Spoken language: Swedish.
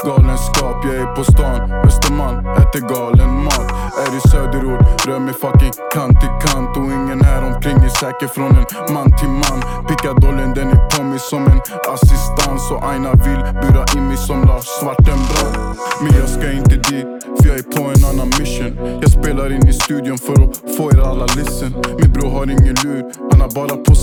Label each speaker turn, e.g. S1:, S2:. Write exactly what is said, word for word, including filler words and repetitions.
S1: galenskap. Jag är på stan, Östermalm, äter galen mat. Är i söderort, rör mig fucking kant till kant. Och ingen här omkring är säker från en man till man. Pickadollen den är på mig som en assistans. Och aina vill bura in mig som Lars Svartenbrandt. Men jag ska inte dit, för jag är på en annan mission. Jag spelar in i studion för att få er alla listen. Min bror har ingen lur, han har bara på sig